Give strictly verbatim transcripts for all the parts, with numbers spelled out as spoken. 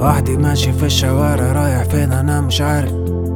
لوحدي ماشي في الشوارع رايح فين انا مش عارف.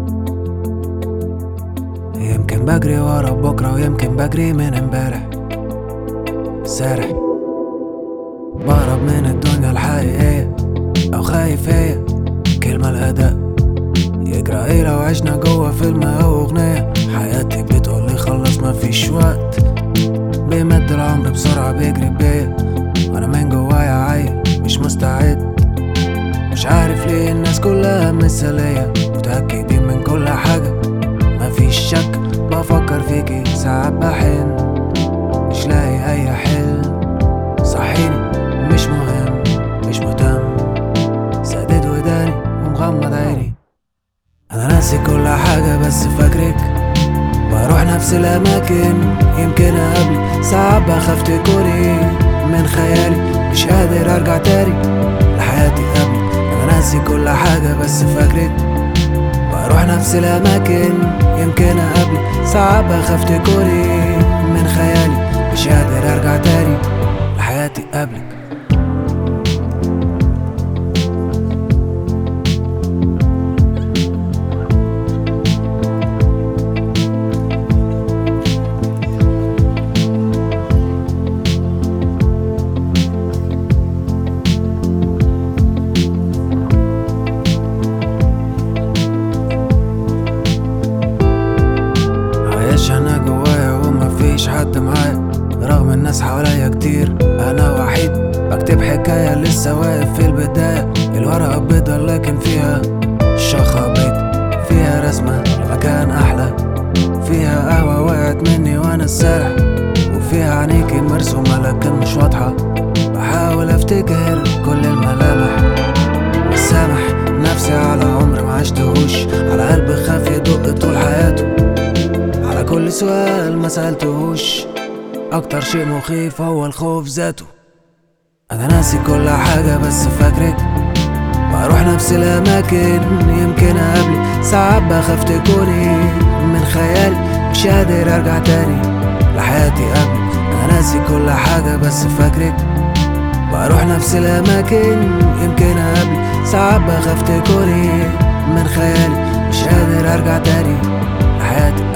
يمكن بجري ورا بكرة ويمكن بجري من امبارح. سارح بهرب من الدنيا الحقيقية او خايف هي كلمة الاداء يجرى ايه لو عشنا جوا فيلم او اغنية. حياتي بتقولي خلص مفيش وقت، بيمد العمر بسرعة بيجري بيا وانا من جوايا عايل مش مستعد. مش عارف ليه الناس كلها مثالية متأكدين من كل حاجة مفيش شك. بفكر فيكي ساعات بحن مش لاقي اي حل. صحيني مش مهم مش مهتم سدد وداني ومغمض عيني. انا ناسي كل حاجة بس فاكرك بروح نفس الاماكن يمكن اقابلك. ساعات بخاف تكوني من خيالي مش قادر ارجع تاني لحياتي قبلك. انا ناسي كل حاجة بس فاكرك بروح نفس الاماكن يمكن اقابلك. ساعات بخاف تكوني من خيالي مش قادر ارجع تاني لحياتي قبلك. انا جوايا ومفيش حد معايا رغم الناس حواليا كتير. انا وحيد بكتب حكاية لسه واقف في البداية. الورقة بيضة لكن فيها شخة بيض، فيها رسمة لمكان احلى، فيها قهوة وقعت مني وانا سارح، وفيها عينيكي مرسومة لكن مش واضحة. بحاول افتكر كل الملامح مش سامح نفسي على عمر ما عشتهوش، على قلب خاف يدق طول حياته، على كل سؤال ما سألتهوش. اكتر شيء مخيف هو الخوف ذاته. انا ناسي كل حاجة بس فاكرك بروح نفس الاماكن يمكن اقابلك. ساعات بخاف تكوني من خيالي مش قادر ارجع تاني لحياتي قبلك. انا ناسي كل حاجة بس فاكرك بروح نفس الاماكن يمكن اقابلك. ساعات بخاف تكوني من خيالي مش قادر ارجع تاني لحياتي